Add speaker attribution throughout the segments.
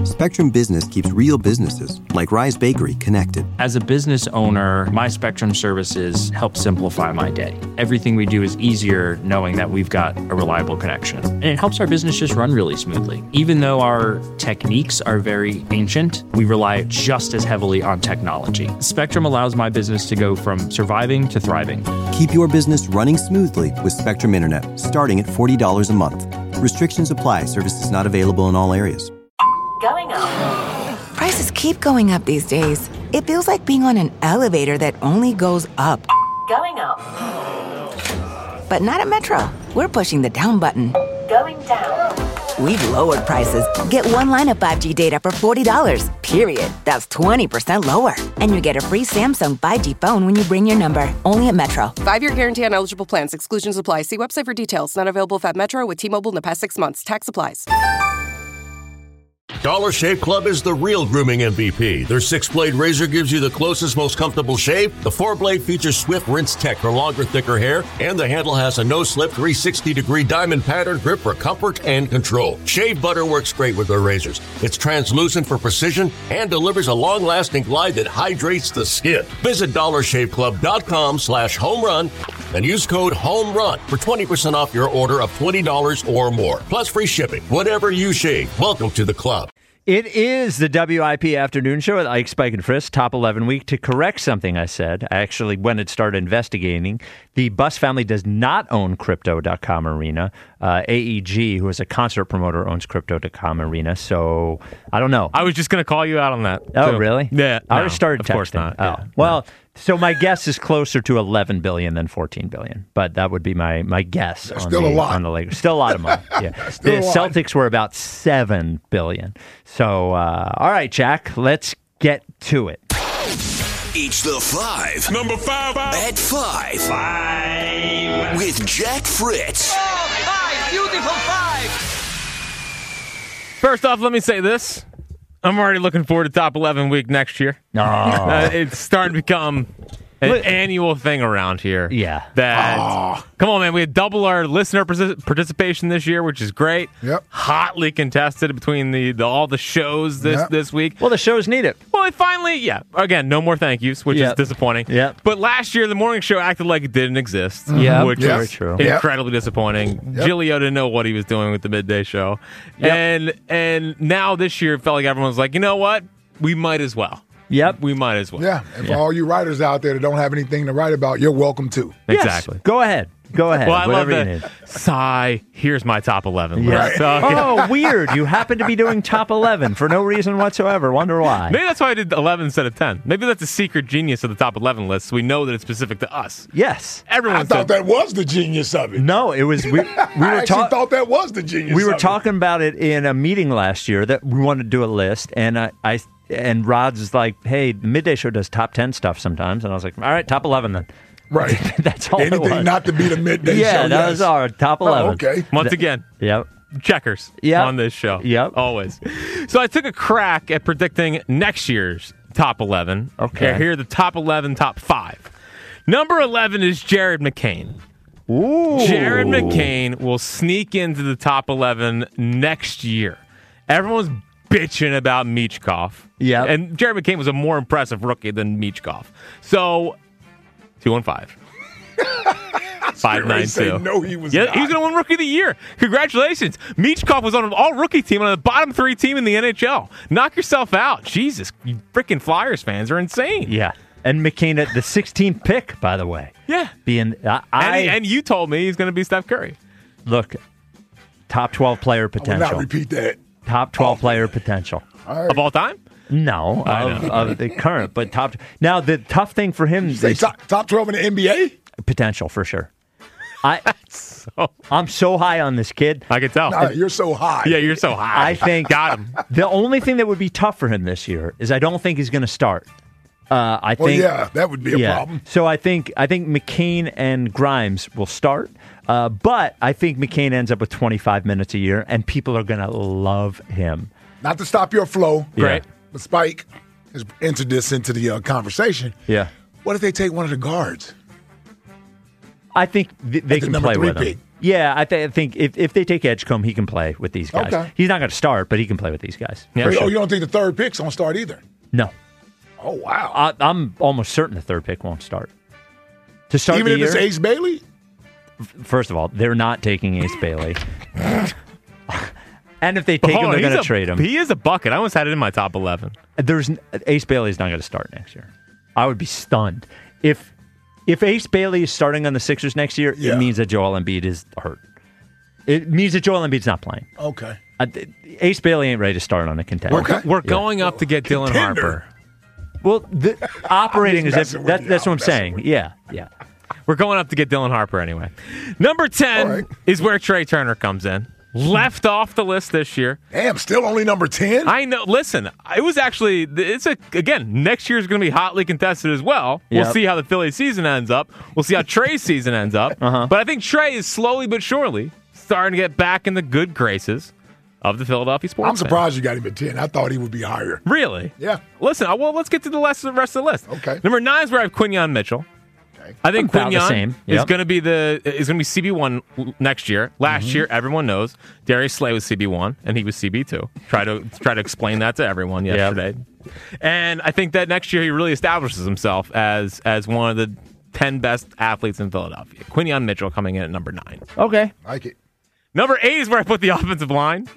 Speaker 1: Spectrum Business keeps real businesses, like Rise Bakery, connected.
Speaker 2: As a business owner, my Spectrum services help simplify my day. Everything we do is easier knowing that we've got a reliable connection. And it helps our business just run really smoothly. Even though our techniques are very ancient, we rely just as heavily on technology. Spectrum allows my business to go from surviving to thriving.
Speaker 1: Keep your business running smoothly with Spectrum Internet, starting at $40 a month. Restrictions apply. Services not available in all areas.
Speaker 3: Going up.
Speaker 4: Prices keep going up these days. It feels like being on an elevator that only goes up.
Speaker 3: Going up.
Speaker 4: But not at Metro. We're pushing the down button.
Speaker 3: Going down.
Speaker 4: We've lowered prices. Get one line of 5G data for $40, period. That's 20% lower. And you get a free Samsung 5G phone when you bring your number. Only at Metro.
Speaker 5: 5-year guarantee on eligible plans. Exclusions apply. See website for details. Not available at Metro with T-Mobile in the past 6 months. Tax applies.
Speaker 6: Dollar Shave Club is the real grooming MVP. Their 6-blade razor gives you the closest, most comfortable shave. The 4-blade features swift rinse tech for longer, thicker hair. And the handle has a no-slip 360-degree diamond pattern grip for comfort and control. Shave butter works great with their razors. It's translucent for precision and delivers a long-lasting glide that hydrates the skin. Visit dollarshaveclub.com/homerun and use code HOMERUN for 20% off your order of $20 or more. Plus free shipping. Whatever you shave, welcome to the club.
Speaker 7: It is the WIP Afternoon Show with Ike, Spike, and Frisk, top 11 week. To correct something I said, I actually went and started investigating. The Bus family does not own Crypto.com Arena. AEG, who is a concert promoter, owns Crypto.com Arena. So, I don't know.
Speaker 8: I was just going to call you out on that.
Speaker 7: Oh,
Speaker 8: too.
Speaker 7: really?
Speaker 8: Yeah.
Speaker 7: I already started texting.
Speaker 8: Of course not.
Speaker 7: Oh,
Speaker 8: Yeah.
Speaker 7: well, so my guess is closer to 11 billion than 14 billion. But that would be my guess.
Speaker 9: That's still a lot.
Speaker 7: On the Lakers. Still a lot of money. Yeah. The Celtics were about 7 billion. So, all right, Jack, let's get to it.
Speaker 10: It's the 5.
Speaker 11: Number 5.
Speaker 10: At 5.
Speaker 11: 5.
Speaker 10: With Jack Fritz.
Speaker 11: Oh, 5. Beautiful 5.
Speaker 8: First off, let me say this. I'm already looking forward to top 11 week next year. It's starting to become an annual thing around here.
Speaker 7: Yeah.
Speaker 8: Come on, man. We had double our listener participation this year, which is great.
Speaker 9: Yep.
Speaker 8: Hotly contested between all the shows this week.
Speaker 7: Well, the shows need it.
Speaker 8: Well, it finally, again, no more thank yous, which is disappointing.
Speaker 7: Yeah.
Speaker 8: But last year, the morning show acted like it didn't exist.
Speaker 7: Yeah,
Speaker 8: which
Speaker 7: very
Speaker 8: is
Speaker 7: true.
Speaker 8: Incredibly disappointing. Giglio didn't know what he was doing with the midday show.
Speaker 7: Yep.
Speaker 8: And now this year, it felt like everyone's like, you know what? We might as well.
Speaker 7: Yep.
Speaker 8: We might as well.
Speaker 9: Yeah. And for all you writers out there that don't have anything to write about, you're welcome to.
Speaker 7: Yes.
Speaker 8: Exactly.
Speaker 7: Go ahead. Well,
Speaker 8: I love
Speaker 7: Whatever you
Speaker 8: that.
Speaker 7: need.
Speaker 8: Sigh. Here's my top 11
Speaker 7: Yeah.
Speaker 8: list. So,
Speaker 7: Oh, weird. You happen to be doing top 11 for no reason whatsoever. Wonder why.
Speaker 8: Maybe that's why I did 11 instead of 10. Maybe that's a secret genius of the top 11 list. So we know that it's specific to us.
Speaker 7: Yes.
Speaker 8: Everyone
Speaker 9: I thought that was the genius of it.
Speaker 7: No, it was. We were
Speaker 9: I actually thought that was the genius
Speaker 7: We were
Speaker 9: of it.
Speaker 7: talking about it in a meeting last year that we wanted to do a list, and and Rod's is like, hey, the midday show does top 10 stuff sometimes, and I was like, all right, top 11 then.
Speaker 9: Right.
Speaker 7: That's all it
Speaker 9: Anything
Speaker 7: was.
Speaker 9: not to be the midday show.
Speaker 7: Yeah, that was our top 11.
Speaker 9: Oh, okay.
Speaker 8: Once again,
Speaker 7: Yep.
Speaker 8: checkers
Speaker 7: Yep.
Speaker 8: on this show.
Speaker 7: Yep.
Speaker 8: Always. So I took a crack at predicting next year's top 11.
Speaker 7: Okay.
Speaker 8: Here are the top 11, top 5. Number 11 is Jared McCain.
Speaker 7: Ooh.
Speaker 8: Jared McCain will sneak into the top 11 next year. Everyone's bitching about Michkov.
Speaker 7: Yeah.
Speaker 8: And Jared McCain was a more impressive rookie than Michkov. So, 2-5. 5-9-2.
Speaker 9: No, he was
Speaker 8: Yeah,
Speaker 9: not.
Speaker 8: he was going to win Rookie of the Year. Congratulations. Michkov was on an all-rookie team on the bottom 3 team in the NHL. Knock yourself out. Jesus, you freaking Flyers fans are insane.
Speaker 7: Yeah. And McCain at the 16th pick, by the way.
Speaker 8: Yeah.
Speaker 7: Being
Speaker 8: And you told me he's going to be Steph Curry.
Speaker 7: Look, top 12 player
Speaker 9: I will
Speaker 7: potential.
Speaker 9: not repeat that.
Speaker 7: Top 12 player potential.
Speaker 9: All right.
Speaker 8: Of all time?
Speaker 7: No, of the current, but top. Now the tough thing for him
Speaker 9: Say
Speaker 7: is
Speaker 9: top 12 in the NBA?
Speaker 7: potential for sure. I'm so high on this kid.
Speaker 8: I can tell.
Speaker 9: Nah, you're so high.
Speaker 8: Yeah, you're so high.
Speaker 7: I think
Speaker 8: Got him.
Speaker 7: the only thing that would be tough for him this year is I don't think he's going to start. I
Speaker 9: Well,
Speaker 7: think.
Speaker 9: yeah, that would be a problem.
Speaker 7: So I think McCain and Grimes will start, but I think McCain ends up with 25 minutes a year, and people are going to love him.
Speaker 9: Not to stop your flow.
Speaker 8: Great.
Speaker 9: But Spike has entered this into the conversation.
Speaker 7: Yeah.
Speaker 9: What if they take one of the guards?
Speaker 7: I think they
Speaker 9: the
Speaker 7: can
Speaker 9: number
Speaker 7: play
Speaker 9: 3
Speaker 7: with him.
Speaker 9: pick?
Speaker 7: Yeah, I think if they take Edgecombe, he can play with these guys.
Speaker 9: Okay.
Speaker 7: He's not going to start, but he can play with these guys.
Speaker 8: Yeah.
Speaker 9: Oh,
Speaker 7: For sure.
Speaker 9: you don't think the third pick's going to start either?
Speaker 7: No.
Speaker 9: Oh, wow.
Speaker 7: I'm almost certain the third pick won't start. To start
Speaker 9: Even
Speaker 7: the
Speaker 9: if it's
Speaker 7: year,
Speaker 9: Ace Bailey?
Speaker 7: first of all, they're not taking Ace Bailey. And if they take him, they're going to trade him.
Speaker 8: He is a bucket. I almost had it in my top 11.
Speaker 7: Ace Bailey's not going to start next year. I would be stunned. If Ace Bailey is starting on the Sixers next year,
Speaker 9: Yeah.
Speaker 7: it means that Joel Embiid is hurt. It means that Joel Embiid's not playing.
Speaker 9: Okay.
Speaker 7: Ace Bailey ain't ready to start on a contender.
Speaker 9: Okay.
Speaker 8: We're going up to get Dylan
Speaker 9: Contender.
Speaker 8: Harper.
Speaker 7: Well, the operating
Speaker 9: I'm
Speaker 7: is
Speaker 9: just messing with you.
Speaker 7: that's what I'm
Speaker 9: I'm messing
Speaker 7: saying.
Speaker 9: with
Speaker 7: Yeah.
Speaker 8: We're going up to get Dylan Harper anyway. Number 10
Speaker 9: All right.
Speaker 8: is where Trey Turner comes in. Left off the list this year.
Speaker 9: Damn, still only number 10?
Speaker 8: I know. Listen, it was actually, again, next year's going to be hotly contested as well. We'll
Speaker 7: Yep.
Speaker 8: see how the Philly season ends up. We'll see how Trey's season ends up. But I think Trey is slowly but surely starting to get back in the good graces of the Philadelphia sports.
Speaker 9: I'm surprised you got him at 10. I thought he would be higher.
Speaker 8: Really?
Speaker 9: Yeah.
Speaker 8: Listen, well, let's get to the rest of the list.
Speaker 9: Okay.
Speaker 8: Number 9 is where I have Quinyon Mitchell. I think
Speaker 7: About the
Speaker 8: Quinyon
Speaker 7: same.
Speaker 8: is
Speaker 7: Yep.
Speaker 8: going to be CB1 next year. Last year, everyone knows Darius Slay was CB1 and he was CB2. Try to explain that to everyone yesterday. And I think that next year he really establishes himself as one of the 10 best athletes in Philadelphia. Quinyon Mitchell coming in at number 9.
Speaker 7: Okay.
Speaker 9: Like it.
Speaker 8: Number 8 is where I put the offensive line.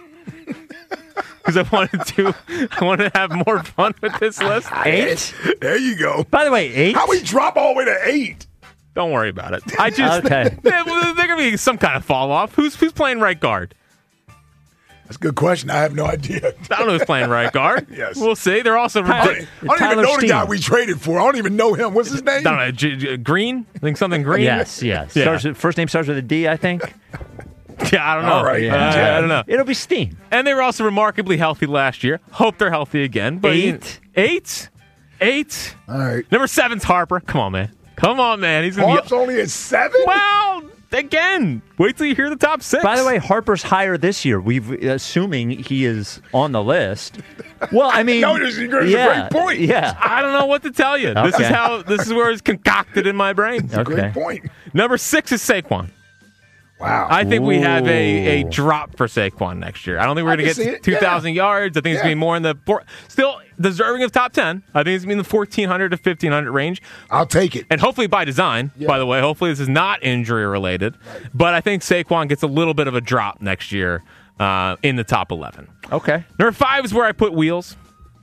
Speaker 8: Because I wanted to have more fun with this list.
Speaker 7: 8?
Speaker 9: There you go.
Speaker 7: By the way, 8?
Speaker 9: How we drop all the way to 8?
Speaker 8: Don't worry about it. I just
Speaker 7: Okay.
Speaker 8: There's gonna be some kind of fall off. Who's playing right guard?
Speaker 9: That's a good question. I have no idea.
Speaker 8: I don't know who's playing right guard.
Speaker 9: Yes.
Speaker 8: We'll see. They're also
Speaker 9: I don't even
Speaker 7: Tyler
Speaker 9: know the guy
Speaker 7: Steen.
Speaker 9: we traded for. I don't even know him. What's his name?
Speaker 8: I don't know, Green. I think something Green.
Speaker 7: Yes.
Speaker 8: Yeah.
Speaker 7: First name starts with a D, I think.
Speaker 8: Yeah, I don't know.
Speaker 9: All right.
Speaker 8: I don't know.
Speaker 7: It'll be Steen.
Speaker 8: And they were also remarkably healthy last year. Hope they're healthy again. But
Speaker 7: 8?
Speaker 8: 8.
Speaker 9: All right.
Speaker 8: Number 7's Harper. Come on, man. He's gonna
Speaker 9: Harp's
Speaker 8: be.
Speaker 9: only at 7?
Speaker 8: Well, again, wait till you hear the top 6.
Speaker 7: By the way, Harper's higher this year. Assuming he is on the list. Well, I mean,
Speaker 9: No, it's a great point.
Speaker 7: Yeah.
Speaker 8: I don't know what to tell you.
Speaker 7: Okay.
Speaker 8: This is where it's concocted in my brain.
Speaker 7: Okay.
Speaker 9: Great point.
Speaker 8: Number 6 is Saquon.
Speaker 9: Wow.
Speaker 8: I think we have a
Speaker 7: Ooh.
Speaker 8: drop for Saquon next year. I don't think we're
Speaker 9: I
Speaker 8: going to
Speaker 9: can see
Speaker 8: get
Speaker 9: it.
Speaker 8: 2,000 yards. I think it's going to be more in the still deserving of top 10. I think it's going to be in the 1,400 to 1,500 range.
Speaker 9: I'll take it.
Speaker 8: And hopefully by design, by the way. Hopefully this is not injury related. But I think Saquon gets a little bit of a drop next year in the top 11.
Speaker 7: Okay.
Speaker 8: Number 5 is where I put Wheels.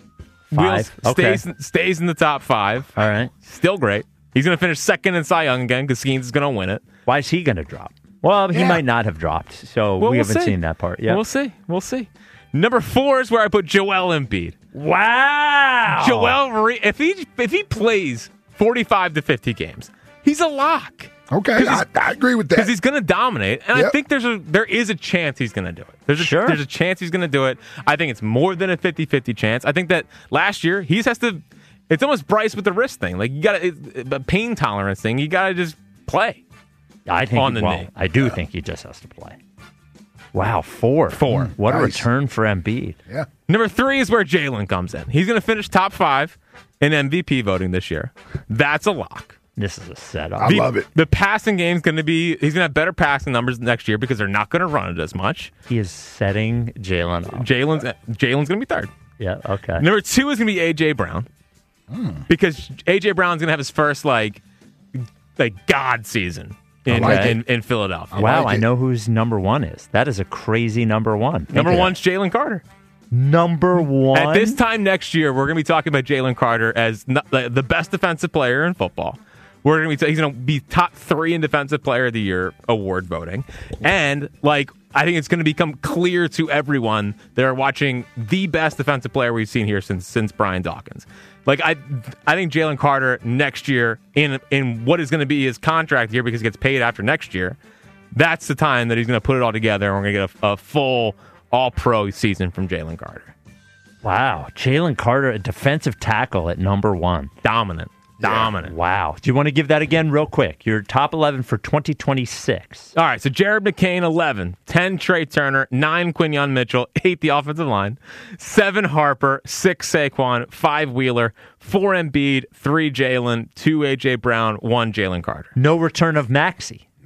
Speaker 7: 5.
Speaker 8: Wheels stays in the top 5.
Speaker 7: All right.
Speaker 8: Still great. He's going to finish second in Cy Young again because Skeens is going to win it.
Speaker 7: Why is he going to drop? Well, he might not have dropped, so
Speaker 8: Well,
Speaker 7: we
Speaker 8: we'll
Speaker 7: haven't
Speaker 8: see.
Speaker 7: seen that part yet.
Speaker 8: We'll see. Number 4 is where I put Joel Embiid.
Speaker 7: Wow.
Speaker 8: If he plays 45 to 50 games, he's a lock.
Speaker 9: Okay, I agree with that.
Speaker 8: Because he's going to dominate, and I
Speaker 9: Yep.
Speaker 8: think there is a chance he's going to do it. There's a chance he's going to do it. I think it's more than a 50-50 chance. I think that last year he has to. It's almost Bryce with the wrist thing. Like you got a pain tolerance thing. You got to just play.
Speaker 7: I think
Speaker 8: on the knee.
Speaker 7: I do think he just has to play. Wow, 4. What a
Speaker 9: Nice.
Speaker 7: return for Embiid.
Speaker 9: Yeah.
Speaker 8: Number 3 is where Jalen comes in. He's going to finish top 5 in MVP voting this year. That's a lock.
Speaker 7: This is a setup.
Speaker 9: I love it.
Speaker 8: The passing game's going to be, he's going to have better passing numbers next year because they're not going to run it as much.
Speaker 7: He is setting Jalen up.
Speaker 8: Jalen's going to be third.
Speaker 7: Yeah, okay.
Speaker 8: Number 2 is going to be A.J. Brown because A.J. Brown's going to have his first, like God season in Philadelphia.
Speaker 7: Wow,
Speaker 9: like
Speaker 7: I
Speaker 9: it.
Speaker 7: know who's number 1 is. That is a crazy number 1.
Speaker 8: Number 1's Jalen Carter.
Speaker 7: Number 1?
Speaker 8: At this time next year, we're going to be talking about Jalen Carter as the best defensive player in football. We're going to be he's going to be top 3 in Defensive Player of the Year award voting, and I think it's going to become clear to everyone that are watching the best defensive player we've seen here since Brian Dawkins. I think Jalen Carter next year in what is going to be his contract year because he gets paid after next year. That's the time that he's going to put it all together, and we're going to get a full All-Pro season from Jalen Carter.
Speaker 7: Wow, Jalen Carter, a defensive tackle at number 1.
Speaker 8: Dominant.
Speaker 7: Wow. Do you want to give that again real quick? Your top 11 for 2026.
Speaker 8: All right, so Jared McCain, 11. 10, Trey Turner. 9, Quinyon Mitchell. 8, the offensive line. 7, Harper. 6, Saquon. 5, Wheeler. 4, Embiid. 3, Jalen. 2, A.J. Brown. 1, Jalen Carter.
Speaker 7: No return of Maxey.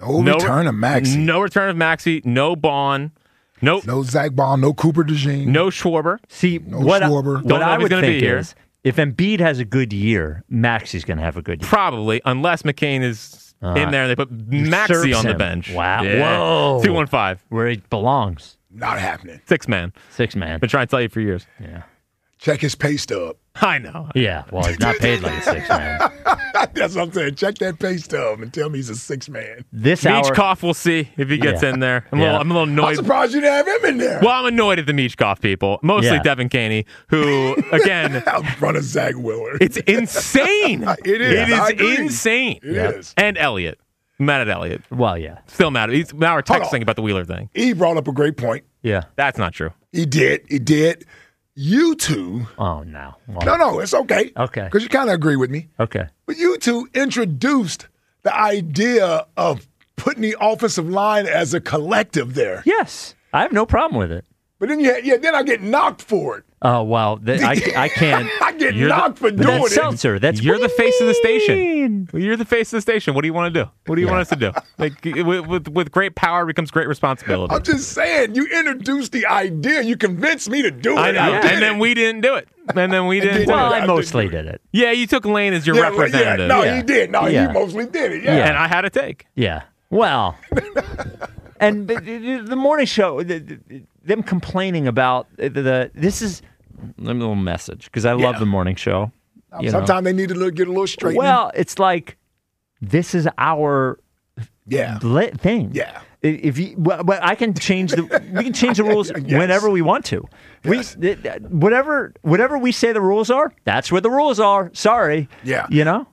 Speaker 9: No return of Maxey.
Speaker 8: No return of Maxey. No Bond. No
Speaker 9: Zach Bond. No Cooper DeJean.
Speaker 8: No Schwarber.
Speaker 7: See,
Speaker 9: No
Speaker 7: what
Speaker 9: Schwarber.
Speaker 8: Don't know
Speaker 7: I
Speaker 8: if he's
Speaker 7: would
Speaker 8: gonna
Speaker 7: think
Speaker 8: be here.
Speaker 7: is, if Embiid has a good year, Maxey's going to have a good year.
Speaker 8: Probably, unless McCain is in there and they put Maxey
Speaker 7: usurps
Speaker 8: on the
Speaker 7: him.
Speaker 8: bench.
Speaker 7: Wow.
Speaker 8: Yeah.
Speaker 7: Whoa.
Speaker 8: 215.
Speaker 7: Where he belongs.
Speaker 9: Not happening.
Speaker 8: 6-man.
Speaker 7: 6-man.
Speaker 8: Been trying to tell you for years.
Speaker 7: Yeah.
Speaker 9: Check his pay stub.
Speaker 8: I know.
Speaker 7: Yeah. Well, he's not paid like a 6-man.
Speaker 9: That's what I'm saying. Check that pay stub and tell me he's a 6-man.
Speaker 7: This hour.
Speaker 8: Michkov, we'll see if he gets in there. I'm a little
Speaker 9: I'm
Speaker 8: annoyed.
Speaker 9: surprised you didn't have him in there.
Speaker 8: Well, I'm annoyed at the Michkov people, mostly
Speaker 7: Yeah.
Speaker 8: Devin Caney, who, again,
Speaker 9: Out in front of Zach Willard.
Speaker 8: it's insane.
Speaker 9: It is.
Speaker 8: It
Speaker 9: I
Speaker 8: is
Speaker 9: agree.
Speaker 8: insane.
Speaker 9: It is.
Speaker 8: And Elliott. Mad at Elliott.
Speaker 7: Well, yeah.
Speaker 8: Still mad. He's now we're
Speaker 9: Hold
Speaker 8: texting
Speaker 9: on.
Speaker 8: about the Wheeler thing.
Speaker 9: He brought up a great point.
Speaker 7: Yeah.
Speaker 8: That's not true.
Speaker 9: He did. You two.
Speaker 7: Oh, no. Well,
Speaker 9: No, it's okay.
Speaker 7: Okay.
Speaker 9: Because you kind of agree with me.
Speaker 7: Okay.
Speaker 9: But you two introduced the idea of putting the offensive line as a collective there.
Speaker 7: Yes. I have no problem with it.
Speaker 9: But then then I get knocked for it.
Speaker 7: Oh, well, I can't.
Speaker 9: I get
Speaker 8: You're
Speaker 9: knocked for
Speaker 7: But
Speaker 9: doing
Speaker 7: that's
Speaker 9: it.
Speaker 7: seltzer.
Speaker 8: You're the face of the station. You're the face of the station. What do you want to do? What do you want us to do? Like with great power becomes great responsibility.
Speaker 9: I'm just saying, you introduced the idea. You convinced me to do it.
Speaker 8: I know.
Speaker 9: did
Speaker 8: And then
Speaker 9: it.
Speaker 8: we didn't do it. And then we didn't do
Speaker 7: Well,
Speaker 8: it.
Speaker 7: I mostly did it.
Speaker 8: Yeah, you took Lane as your representative.
Speaker 9: Yeah, he did. No,
Speaker 7: Yeah.
Speaker 9: he mostly did it. Yeah.
Speaker 8: And I had a take.
Speaker 7: Yeah. Well, and the morning show, them complaining about this is a little message because I love the morning show. you know.
Speaker 9: Sometimes they need to get a little straight.
Speaker 7: Well, it's like this is our thing.
Speaker 9: Yeah.
Speaker 7: If you, but I can change we can change the rules whenever we want to.
Speaker 9: Yes.
Speaker 7: Whatever we say the rules are, that's what the rules are. Sorry.
Speaker 9: Yeah.
Speaker 7: You know.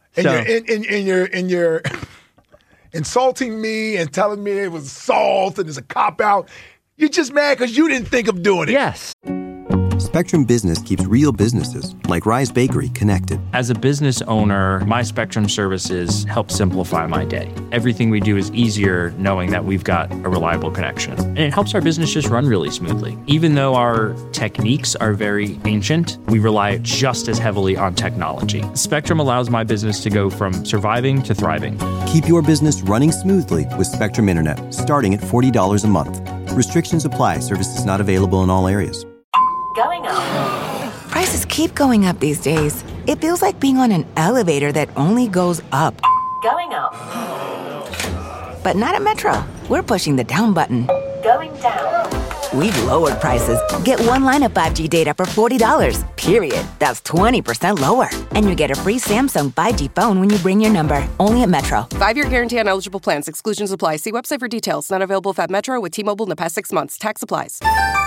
Speaker 9: And you're insulting me and telling me it was soft and it's a cop out. You're just mad because you didn't think of doing it.
Speaker 7: Yes.
Speaker 1: Spectrum Business keeps real businesses, like Rise Bakery, connected.
Speaker 2: As a business owner, my Spectrum services help simplify my day. Everything we do is easier knowing that we've got a reliable connection. And it helps our business just run really smoothly. Even though our techniques are very ancient, we rely just as heavily on technology. Spectrum allows my business to go from surviving to thriving.
Speaker 1: Keep your business running smoothly with Spectrum Internet, starting at $40 a month. Restrictions apply. Services not available in all areas.
Speaker 3: Going up.
Speaker 4: Prices keep going up these days. It feels like being on an elevator that only goes up.
Speaker 3: Going up.
Speaker 4: But not at Metro. We're pushing the down button.
Speaker 3: Going down.
Speaker 4: We've lowered prices. Get one line of 5G data for $40, period. That's 20% lower. And you get a free Samsung 5G phone when you bring your number. Only at Metro.
Speaker 5: 5-year guarantee on eligible plans. Exclusions apply. See website for details. Not available if at Metro with T-Mobile in the past 6 months. Tax applies.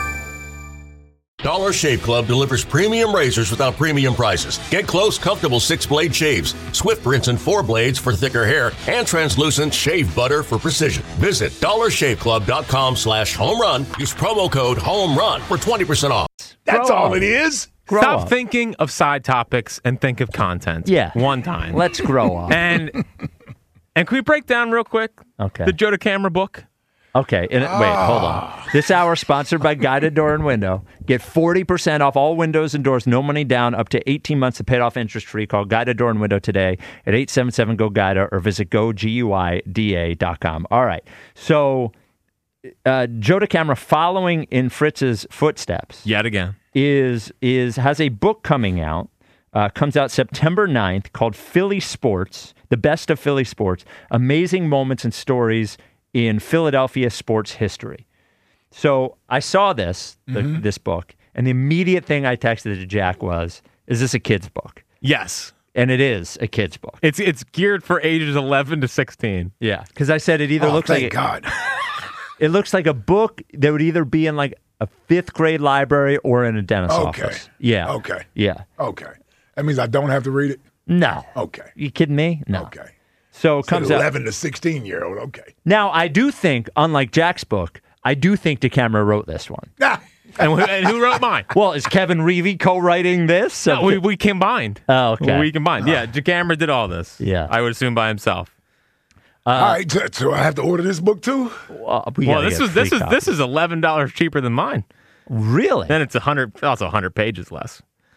Speaker 6: Dollar Shave Club delivers premium razors without premium prices. Get close, comfortable 6-blade shaves, swift rinse and 4 blades for thicker hair, and translucent shave butter for precision. Visit dollarshaveclub.com/home run. Use promo code HOMERUN for 20% off.
Speaker 9: That's all it is.
Speaker 8: Stop thinking of side topics and think of content.
Speaker 7: Yeah.
Speaker 8: One time.
Speaker 7: Let's grow up.
Speaker 8: And can we break down real quick
Speaker 7: Okay.
Speaker 8: the Joe DeCamera book?
Speaker 7: Okay, and wait, hold on. This hour sponsored by Guided Door and Window. Get 40% off all windows and doors, no money down, up to 18 months of paid off interest free. Call Guided Door and Window today at 877-GO-GUIDA or visit GoGUIDA.com. All right, so Joe DeCamera, following in Fritz's footsteps,
Speaker 8: Yet again.
Speaker 7: has a book coming out. Comes out September 9th called Philly Sports, The Best of Philly Sports, Amazing Moments and Stories in Philadelphia Sports History. So I saw this book, and the immediate thing I texted to Jack was, is this a kid's book?
Speaker 8: Yes.
Speaker 7: And it is a kid's book.
Speaker 8: It's geared for ages 11 to 16.
Speaker 7: Yeah, because I said it either looks like
Speaker 9: God.
Speaker 7: It looks like a book that would either be in like a 5th grade library or in a dentist's office. Yeah.
Speaker 9: Okay.
Speaker 7: Yeah.
Speaker 9: Okay. That means I don't have to read it?
Speaker 7: No.
Speaker 9: Okay.
Speaker 7: You kidding me? No.
Speaker 9: Okay.
Speaker 7: So it comes out
Speaker 9: 11 to 16-year-old. Okay.
Speaker 7: Now, I do think, unlike Jack's book, I do think DeCamera wrote this one.
Speaker 8: And who wrote mine?
Speaker 7: Well, is Kevin Reevey co-writing this?
Speaker 8: No, we combined.
Speaker 7: Oh, okay.
Speaker 8: We combined. Yeah, DeCamera did all this.
Speaker 7: Yeah.
Speaker 8: I would assume by himself.
Speaker 9: All right, so I have to order this book too?
Speaker 8: Well, this is $11 cheaper than mine.
Speaker 7: Really?
Speaker 8: Then it's 100, also 100 pages less.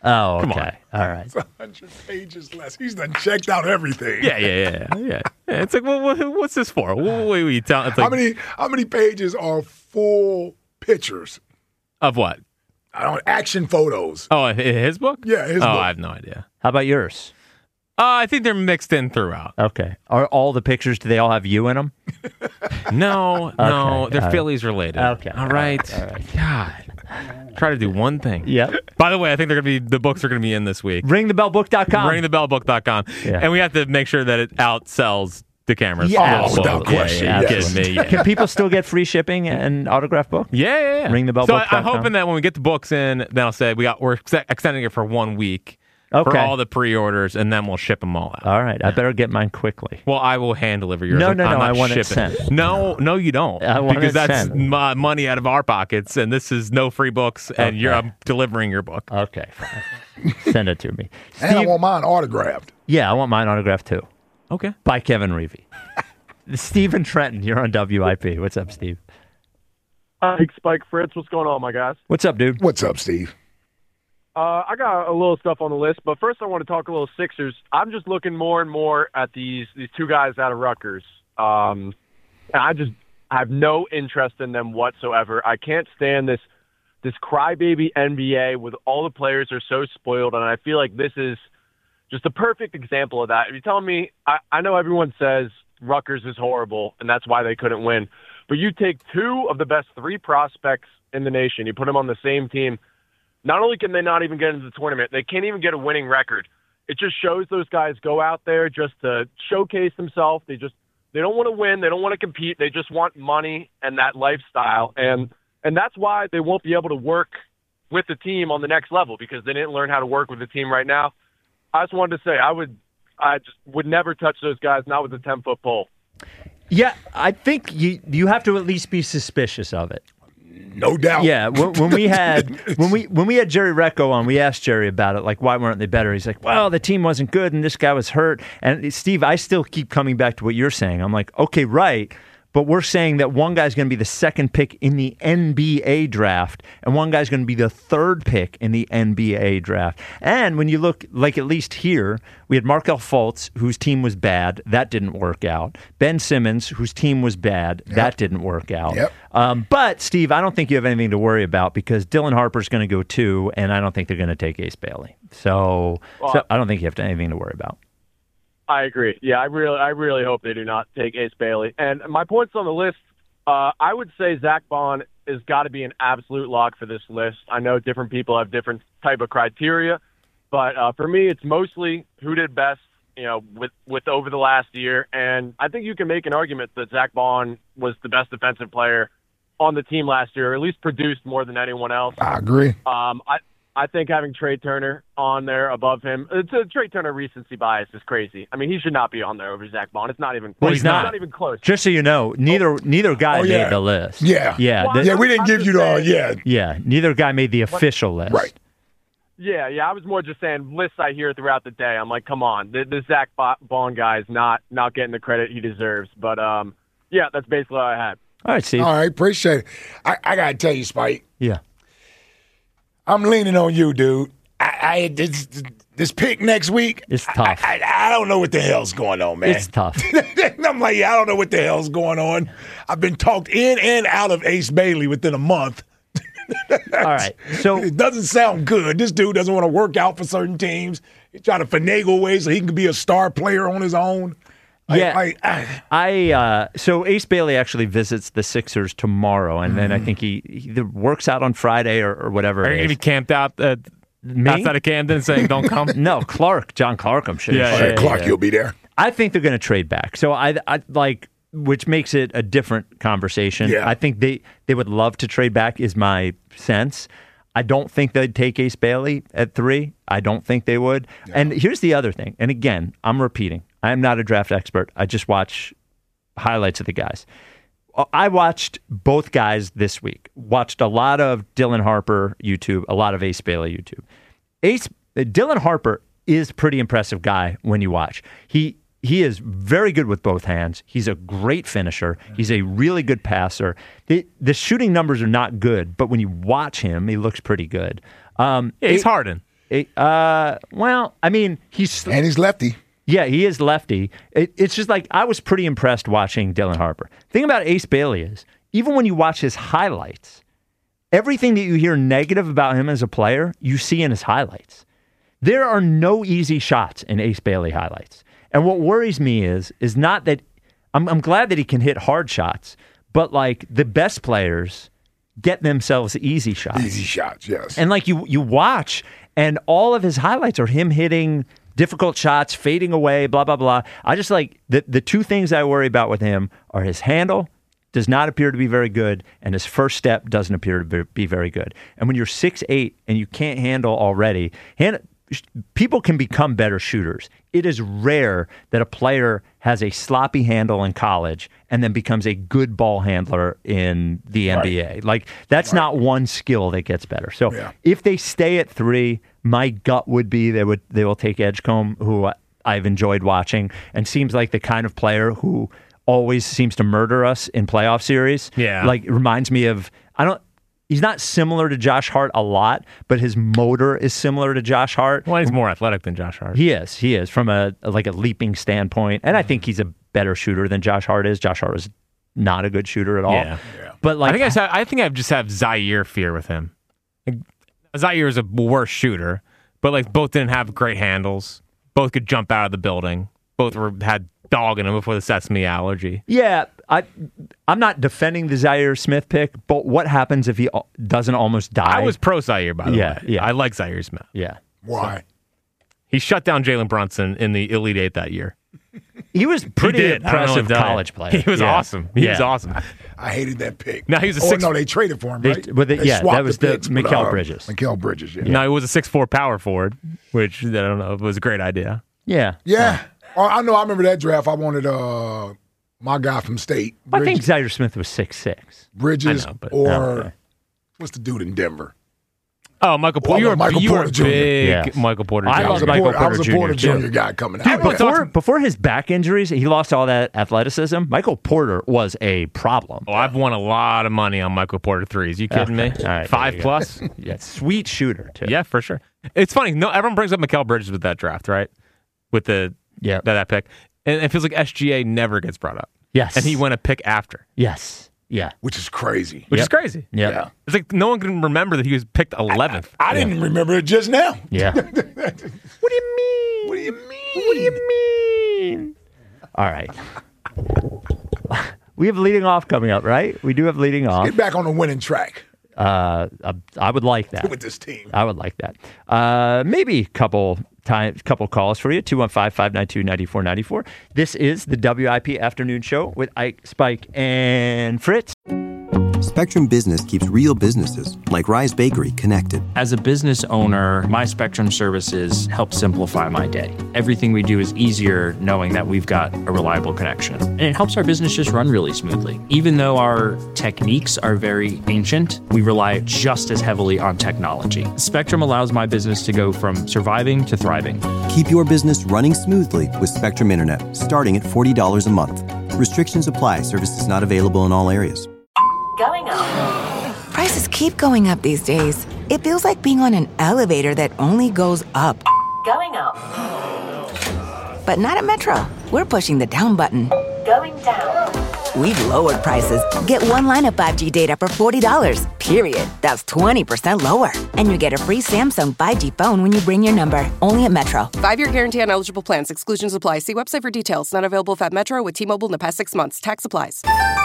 Speaker 7: Oh,
Speaker 8: Come
Speaker 7: okay. All right.
Speaker 9: It's 100 pages less. He's done checked out everything.
Speaker 8: Yeah. It's like, well, what's this for? What you tell? It's like,
Speaker 9: How many pages are full pictures?
Speaker 8: Of what?
Speaker 9: Action photos.
Speaker 8: Oh, his book?
Speaker 9: Yeah, his book.
Speaker 8: I have no idea.
Speaker 7: How about yours?
Speaker 8: I think they're mixed in throughout.
Speaker 7: Okay. Are all the pictures, do they all have you in them?
Speaker 8: No,
Speaker 7: Okay.
Speaker 8: they're Phillies related.
Speaker 7: Okay.
Speaker 8: All right. God. Try to do one thing.
Speaker 7: Yep.
Speaker 8: By the way, I think the books are going to be in this week.
Speaker 7: Ringthebellbook.com.
Speaker 8: Ringthebellbook.com.
Speaker 7: Yeah.
Speaker 8: And we have to make sure that it outsells the cameras.
Speaker 7: Yeah,
Speaker 9: without question.
Speaker 8: Yeah,
Speaker 9: Yes.
Speaker 8: kidding me. Yeah.
Speaker 7: Can people still get free shipping and autographed book?
Speaker 8: Yeah.
Speaker 7: Ringthebellbook.com.
Speaker 8: So I'm hoping that when we get the books in, then I'll say we're extending it for 1 week for
Speaker 7: Okay.
Speaker 8: all the pre-orders, and then we'll ship them all out.
Speaker 7: All right. I better get mine quickly.
Speaker 8: Well, I will hand deliver yours.
Speaker 7: No,
Speaker 8: I'm not
Speaker 7: I want it
Speaker 8: shipping.
Speaker 7: sent.
Speaker 8: No, you don't.
Speaker 7: I want
Speaker 8: because
Speaker 7: it
Speaker 8: that's
Speaker 7: sent.
Speaker 8: money out of our pockets, and this is no free books, and
Speaker 7: Okay.
Speaker 8: I'm delivering your book.
Speaker 7: Okay. Fine. Send it to me.
Speaker 9: And I want mine autographed.
Speaker 7: Yeah, I want mine autographed too.
Speaker 8: Okay.
Speaker 7: By Kevin Reevey. Stephen Trenton, you're on WIP. What's up, Steve?
Speaker 12: Hi, Spike Fritz. What's going on, my guys?
Speaker 7: What's up, dude?
Speaker 9: What's up, Steve?
Speaker 12: I got a little stuff on the list, but first I want to talk a little Sixers. I'm just looking more and more at these two guys out of Rutgers. And I have no interest in them whatsoever. I can't stand this crybaby NBA with all the players are so spoiled, and I feel like this is just a perfect example of that. If you tell me, I know everyone says Rutgers is horrible, and that's why they couldn't win. But you take two of the best 3 prospects in the nation, you put them on the same team. Not only can they not even get into the tournament, they can't even get a winning record. It just shows those guys go out there just to showcase themselves. They don't want to win. They don't want to compete. They just want money and that lifestyle. And that's why they won't be able to work with the team on the next level, because they didn't learn how to work with the team right now. I just wanted to say I just would never touch those guys, not with a 10-foot pole.
Speaker 7: Yeah, I think you have to at least be suspicious of it.
Speaker 9: No doubt.
Speaker 7: Yeah, when we had Jerry Recco on, we asked Jerry about it, like, why weren't they better? He's like, well, the team wasn't good and this guy was hurt. And Steve, I still keep coming back to what you're saying. I'm like, okay, right. But we're saying that one guy's going to be the second pick in the NBA draft, and one guy's going to be the third pick in the NBA draft. And when you look, like at least here, we had Markelle Fultz, whose team was bad. That didn't work out. Ben Simmons, whose team was bad. Yep. That didn't work out.
Speaker 9: Yep.
Speaker 7: But, Steve, I don't think you have anything to worry about, because Dylan Harper's going to go 2, and I don't think they're going to take Ace Bailey. So I don't think you have anything to worry about.
Speaker 12: I agree. Yeah, I really hope they do not take Ace Bailey. And my points on the list, I would say Zach Bond has got to be an absolute lock for this list. I know different people have different type of criteria, but for me, it's mostly who did best, with over the last year. And I think you can make an argument that Zach Bond was the best defensive player on the team last year, or at least produced more than anyone else.
Speaker 9: I agree.
Speaker 12: I think having Trey Turner on there above him, Trey Turner recency bias is crazy. I mean, he should not be on there over Zach Bond. It's not even.
Speaker 7: Well, he's not
Speaker 12: even close.
Speaker 7: Just so you know, neither guy made the list.
Speaker 9: Yeah. We didn't give you the
Speaker 7: Yeah, neither guy made the official list.
Speaker 9: Right.
Speaker 12: Yeah. I was more just saying lists I hear throughout the day. I'm like, come on, the Zach Bond guy is not getting the credit he deserves. But yeah, that's basically all I had.
Speaker 7: All right, Steve.
Speaker 9: All right, appreciate it. I gotta tell you, Spike.
Speaker 7: Yeah.
Speaker 9: I'm leaning on you, dude. This pick next week,
Speaker 7: it's tough.
Speaker 9: I don't know what the hell's going on, man.
Speaker 7: It's tough.
Speaker 9: I'm like, I don't know what the hell's going on. I've been talked in and out of Ace Bailey within a month.
Speaker 7: All right, so
Speaker 9: it doesn't sound good. This dude doesn't want to work out for certain teams. He's trying to finagle ways so he can be a star player on his own.
Speaker 7: So Ace Bailey actually visits the Sixers tomorrow, and then I think he either works out on Friday or whatever.
Speaker 8: Are you going to be camped out outside of Camden saying don't come?
Speaker 7: No, John Clark, I'm sure.
Speaker 9: Clark, you'll be there.
Speaker 7: I think they're going to trade back. So I like, which makes it a different conversation.
Speaker 9: Yeah.
Speaker 7: I think they would love to trade back is my sense. I don't think they'd take Ace Bailey at 3. I don't think they would. Yeah. And here's the other thing. And again, I'm repeating. I'm not a draft expert. I just watch highlights of the guys. I watched both guys this week. Watched a lot of Dylan Harper YouTube, a lot of Ace Bailey YouTube. Dylan Harper is a pretty impressive guy when you watch. He is very good with both hands. He's a great finisher. He's a really good passer. The shooting numbers are not good, but when you watch him, he looks pretty good.
Speaker 8: He's Harden.
Speaker 7: Well, I mean, he's
Speaker 9: lefty.
Speaker 7: Yeah, he is lefty. It's just like I was pretty impressed watching Dylan Harper. The thing about Ace Bailey is, even when you watch his highlights, everything that you hear negative about him as a player, you see in his highlights. There are no easy shots in Ace Bailey highlights. And what worries me is not that I'm glad that he can hit hard shots, but like the best players get themselves easy shots.
Speaker 9: Easy shots, yes.
Speaker 7: And like you watch, and all of his highlights are him hitting difficult shots, fading away, blah, blah, blah. I just like the two things I worry about with him are his handle does not appear to be very good, and his first step doesn't appear to be very good. And when you're 6'8" and you can't handle already, people can become better shooters. It is rare that a player has a sloppy handle in college and then becomes a good ball handler in the NBA. Like, that's not one skill that gets better. So if they stay at 3, my gut would be they will take Edgecombe, who I've enjoyed watching, and seems like the kind of player who always seems to murder us in playoff series.
Speaker 8: Yeah.
Speaker 7: Like, it reminds me of, he's not similar to Josh Hart a lot, but his motor is similar to Josh Hart.
Speaker 8: Well, he's more athletic than Josh Hart.
Speaker 7: He is from a leaping standpoint. And I think he's a better shooter than Josh Hart is. Josh Hart was not a good shooter at all.
Speaker 8: Yeah.
Speaker 7: But like,
Speaker 8: I think I just have Zaire fear with him. Like, Zaire is a worse shooter, but like both didn't have great handles. Both could jump out of the building. Both had dog in them before the sesame allergy.
Speaker 7: Yeah, I'm not defending the Zaire Smith pick, but what happens if he doesn't almost die?
Speaker 8: I was pro Zaire, by the way.
Speaker 7: Yeah.
Speaker 8: I like Zaire Smith.
Speaker 7: Yeah.
Speaker 9: Why?
Speaker 8: So, he shut down Jalen Brunson in the Elite Eight that year.
Speaker 7: He was pretty impressive college player.
Speaker 8: He was awesome. He was awesome.
Speaker 9: I hated that pick.
Speaker 8: No, he was a
Speaker 9: no, they traded for him, right?
Speaker 7: That was the Mikal Bridges.
Speaker 9: Mikal Bridges, yeah.
Speaker 8: No, he was a 6'4" power forward, which I don't know, was a great idea.
Speaker 7: Yeah.
Speaker 9: Yeah. I know. I remember that draft. I wanted my guy from State.
Speaker 7: I think Zaire Smith was 6'6".
Speaker 9: Bridges what's the dude in Denver?
Speaker 8: Oh, Michael Porter. You were a big Michael Porter Jr.
Speaker 7: I love Michael Porter Jr.
Speaker 9: I was a Porter Jr. guy coming out.
Speaker 7: Dude, before his back injuries, he lost all that athleticism. Michael Porter was a problem.
Speaker 8: Oh, I've won a lot of money on Michael Porter threes. You kidding me?
Speaker 7: All right,
Speaker 8: 5+?
Speaker 7: Yeah, sweet shooter, too.
Speaker 8: Yeah, for sure. It's funny. No, everyone brings up Mikal Bridges with that draft, right? With that pick. And it feels like SGA never gets brought up.
Speaker 7: Yes.
Speaker 8: And he went a pick after.
Speaker 7: Yes. Yeah.
Speaker 9: Which is crazy.
Speaker 8: Which is crazy.
Speaker 7: Yeah.
Speaker 8: It's like no one can remember that he was picked 11th.
Speaker 9: I didn't remember it just now.
Speaker 7: Yeah.
Speaker 9: What do you mean?
Speaker 7: What do you mean? All right. We have leading off coming up, right? We do have leading off.
Speaker 9: Get back on the winning track.
Speaker 7: I would like that.
Speaker 9: With this team.
Speaker 7: I would like that. Maybe a couple calls for you. 215-592-9494. This is the WIP Afternoon Show with Ike, Spike, and Fritz.
Speaker 1: Spectrum Business keeps real businesses, like Rise Bakery, connected.
Speaker 2: As a business owner, my Spectrum services help simplify my day. Everything we do is easier knowing that we've got a reliable connection. And it helps our business just run really smoothly. Even though our techniques are very ancient, we rely just as heavily on technology. Spectrum allows my business to go from surviving to thriving.
Speaker 1: Keep your business running smoothly with Spectrum Internet, starting at $40 a month. Restrictions apply. Services not available in all areas.
Speaker 3: Going up.
Speaker 4: Prices keep going up these days. It feels like being on an elevator that only goes up.
Speaker 3: Going up.
Speaker 4: But not at Metro. We're pushing the down button.
Speaker 3: Going down.
Speaker 4: We've lowered prices. Get one line of 5G data for $40, period. That's 20% lower. And you get a free Samsung 5G phone when you bring your number. Only at Metro.
Speaker 5: 5-year guarantee on eligible plans. Exclusions apply. See website for details. Not available if at Metro with T-Mobile in the past 6 months. Tax applies.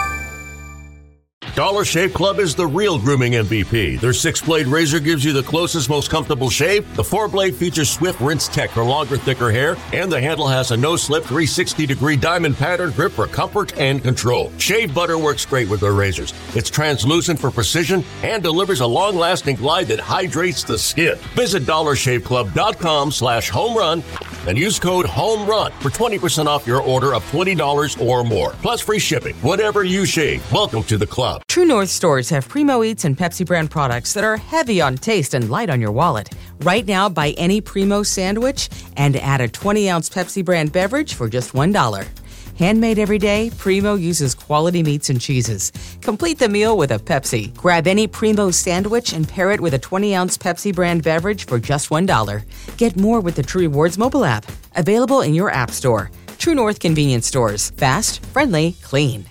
Speaker 6: Dollar Shave Club is the real grooming MVP. Their 6-blade razor gives you the closest, most comfortable shave. The 4-blade features Swift Rinse Tech for longer, thicker hair. And the handle has a no-slip 360-degree diamond pattern grip for comfort and control. Shave butter works great with their razors. It's translucent for precision and delivers a long-lasting glide that hydrates the skin. Visit DollarShaveClub.com/homerun and use code HOMERUN for 20% off your order of $20 or more. Plus free shipping. Whatever you shave, welcome to the club.
Speaker 13: True North stores have Primo Eats and Pepsi brand products that are heavy on taste and light on your wallet. Right now, buy any Primo sandwich and add a 20-ounce Pepsi brand beverage for just $1. Handmade every day, Primo uses quality meats and cheeses. Complete the meal with a Pepsi. Grab any Primo sandwich and pair it with a 20-ounce Pepsi brand beverage for just $1. Get more with the True Rewards mobile app. Available in your app store. True North convenience stores. Fast, friendly, clean.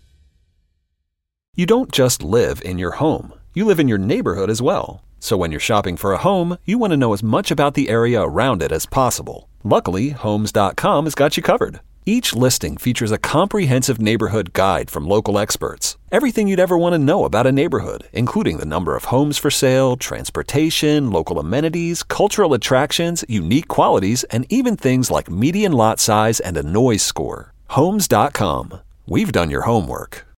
Speaker 14: You don't just live in your home. You live in your neighborhood as well. So when you're shopping for a home, you want to know as much about the area around it as possible. Luckily, Homes.com has got you covered. Each listing features a comprehensive neighborhood guide from local experts. Everything you'd ever want to know about a neighborhood, including the number of homes for sale, transportation, local amenities, cultural attractions, unique qualities, and even things like median lot size and a noise score. Homes.com. We've done your homework.